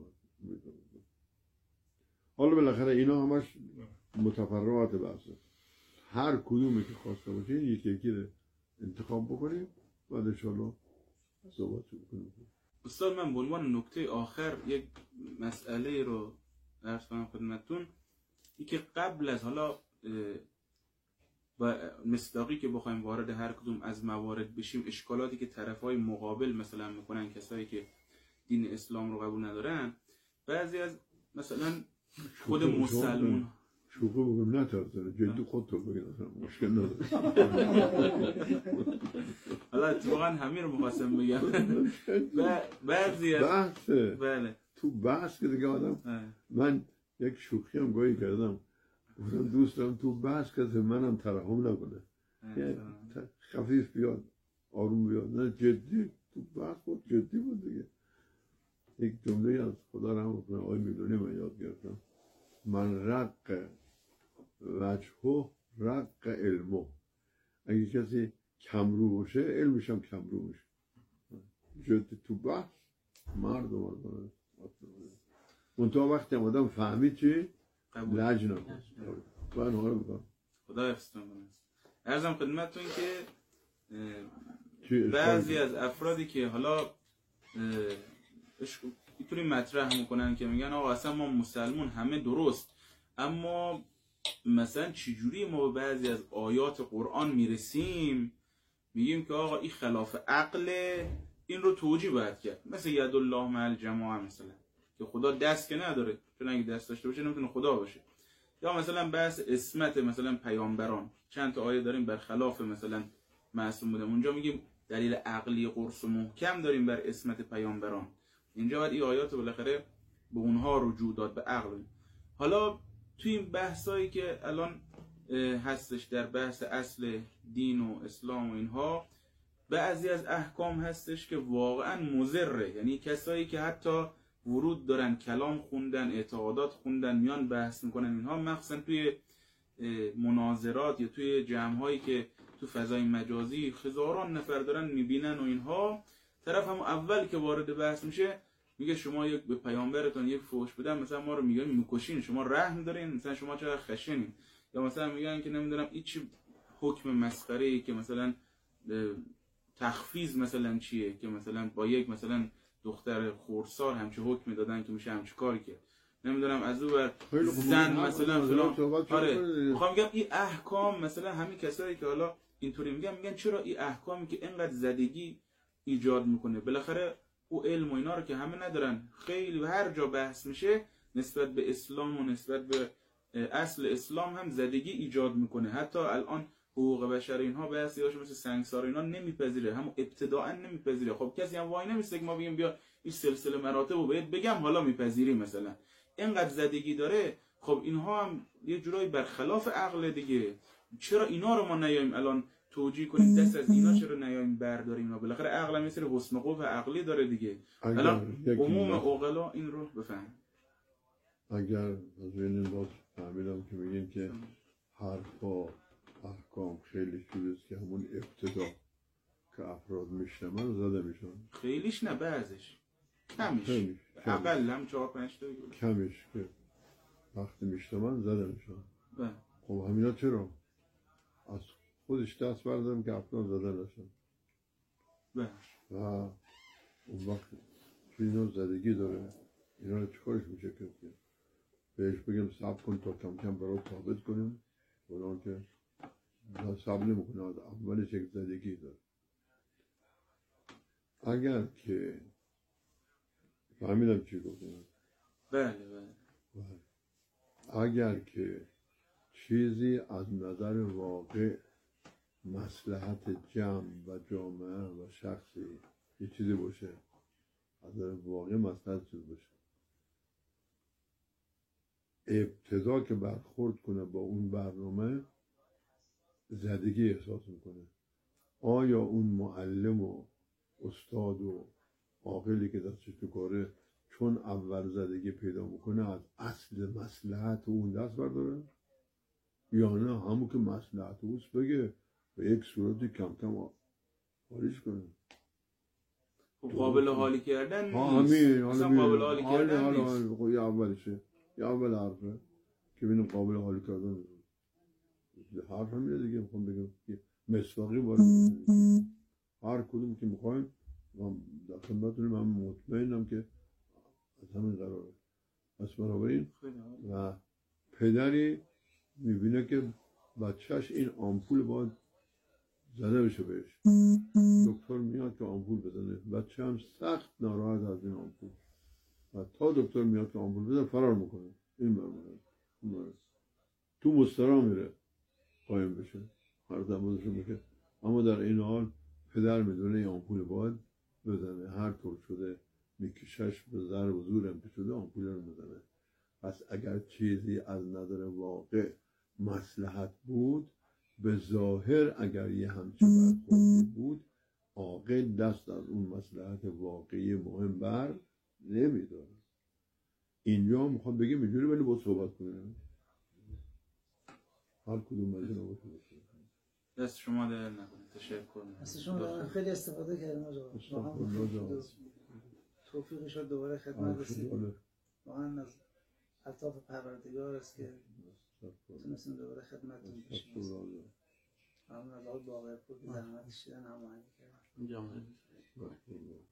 حالا بالاخره اینا همش متفرعات بحثه، هر کدومی که خواسته باشه یکی یکی رو انتخاب بکنیم بعد انشاءالله صحبت بکنیم. استاد من به عنوان نکته آخر یک مسئله رو عرض کنم خدمتتون، این که قبل از حالا و مصداقی که بخوایم وارد هر کدوم از موارد بشیم، اشکالاتی که طرفای مقابل مثلا میکنن، کسایی که دین اسلام رو قبول ندارن، بعضی از مثلا خود مسلمون شوخی بگم نترسه جدی خود تو بگید مشکل نداره. حالا اتفاقا همین رو مخواستم بگم. بعضی از بحثه بله تو بحث که دیگه آدم، من یک شوخی هم گاهی کردم گفتم دوست دارم تو بحث که منم ترحم نکنه، خفیف بیاد آروم بیاد، نه جدی تو بحث بود جدی بود دیگه. یک جمله از خدا رحم کنه آقای میدونی من یاد گرفتم، من رق وجهه رق علمه، اگه کسی کمرو باشه علمش هم کمرو میشه. جدی تو بحث مرد و مردانه منطقه وقتی هم آدم فهمید چی لج نکن. من حالا بکنم خدا حفظتون کنه. عرضم خدمتتون که بعضی از افرادی که حالا اینطوری مطرح میکنن که میگن آقا اصلا ما مسلمون همه درست، اما مثلا چجوری ما به بعضی از آیات قرآن میرسیم میگیم که آقا این خلاف عقله، این رو توجیه باید کرد، مثل ید الله مع الجماعه مثلا که خدا دست که نداره، چون اگه دست داشته باشه نمیتونه خدا باشه. یا مثلا بحث اسمت مثلا پیامبران، چند تا آیه داریم بر خلاف مثلا معصوم بودن، اونجا میگیم دلیل عقلی قرص و محکم داریم بر اسمت پیامبران، اینجا باید این آیات بالاخره به اونها رجوع داد، به عقل. حالا توی این بحثایی که الان هستش در بحث اصل دین و اسلام و اینها، بعضی از احکام هستش که واقعا مضره، یعنی کسایی که حتی ورود دارن کلام خوندن اعتقادات خوندن میان بحث میکنن اینها، مخصوصا توی مناظرات یا توی جمع‌هایی که تو فضای مجازی هزاران نفر دارن میبینن و اینها، طرف هم اول که وارد بحث میشه میگه شما یک به پیامبرتون یک فحش بدن مثلا ما رو میگن میکشین، شما رحم دارین، مثلا شما چقدر خشنین، یا مثلا میگن که نمیدونم این چی حکم مسخره‌ای که مثلا تخفیض مثلا چیه که مثلا با یک مثلا دختر خردسال همچه حکمی دادن که میشه همچه کاری کرد، نمیدونم از اون بر زن مثلا فلان. آره میخوام بگم این احکام مثلا همین کسایی که حالا اینطوری میگن میگن چرا این احکامی که اینقدر زدگی ایجاد میکنه، بالاخره او علم و اینا رو که همه ندارن، خیلی هر جا بحث میشه نسبت به اسلام و نسبت به اصل اسلام هم زدگی ایجاد میکنه. حتی الان حقوق بشر اینها بحثی هاشو مثل سنگسار اینا نمیپذیره، هم ابتداءا نمیپذیره. خب کسی هم وای نمیسته که ما بگیم بیا این سلسله مراتب رو بهت بگم حالا میپذیری، مثلا اینقدر زدگی داره. خب اینها هم یه جورایی برخلاف عقل دیگه، چرا اینا رو ما نیایم الان توجیه کنیم، دست از اینا چرا نیایم برداریم؟ اینا بالاخره عقل هم یه سری حسن قوه عقلی داره دیگه. الان عموم عقلا این رو بفهم. اگر از این باز فهمیدم که میگین که حرفا احکام خیلی چیزیست که همون ابتدا که افراد میشنون زده میشن، خیلیش نه بعضش کمش کمش اقل هم چهار پنج تا گل کمش که وقتی میشتمن زدنشان. بله خب همینا چرا؟ از خودش دست بردارم که افغان زدن نشن بله و اون وقت چون اینا زدگی داره اینا رو چکارش میشه که بهش بگم صبر کن تا کم کم برای ثابت کنیم برای که صبر نمیکنه از اولش یک زدگی داره. اگر که فهمیدم چی گفتم بله بله اگر که چیزی از نظر واقع مصلحت جمع و جامعه و شخصی یه چیزی باشه از نظر واقع مصلحت چیز باشه ابتدا که برخورد کنه با اون برنامه زدگی احساس میکنه. آیا اون معلم و استاد و عاقلی که دستش تو کاره چون اول زدگی پیدا میکنه از اصل مصلحت اون دست برداره یا نه همون که مصلحت اوست بگه به یک صورتی کم کم حالیش کنه. قابل حالی کردن ها نیست همین اصلا حالا قابل حالی حالی کردن حالی نیست حالی خب یه اولشه یه اول حرفه که ببینیم قابل حالی کردن نیست. حرف همینه دیگه میخوام بگم که مسواقی وارد بکنیم هر کدوم که میخوایم من در خدمتتونم من مطمئنم که از همین قراره. پس بنابراین و پدری میبینه که بچهش این آمپول باید زده بشه بهش دکتر میاد که آمپول بزنه بچه هم سخت ناراحت از این آمپول و تا دکتر میاد که آمپول بزنه فرار میکنه این برمونه تو مسترا میره قایم بشه هر دمازشون میگه اما در این حال پدر میدونه این آمپول باید بزنه هر طور شده میکشش به ضرب و زورم که شده آمپول رو بزنه. پس اگر چیزی از نظر واقع مصلحت بود به ظاهر اگر یه همچین برخوردی بود عاقل دست از اون مصلحت واقعی مهم بر نمیداره. اینجا میخوام بگم اینجوری ولی با صحبت کنیم هر کدوم از اینا باشه دست شما در نکنه تشکر دست شما خیلی استفاده کردیم آجا توفیقی شد دوباره خدمت رسیدیم واقعا از الطاف پروردگار است که تونستیم دوباره خدمتتون باشیم. ممنون از آقای باقرپور که زحمت کشیدن هماهنگی کردن.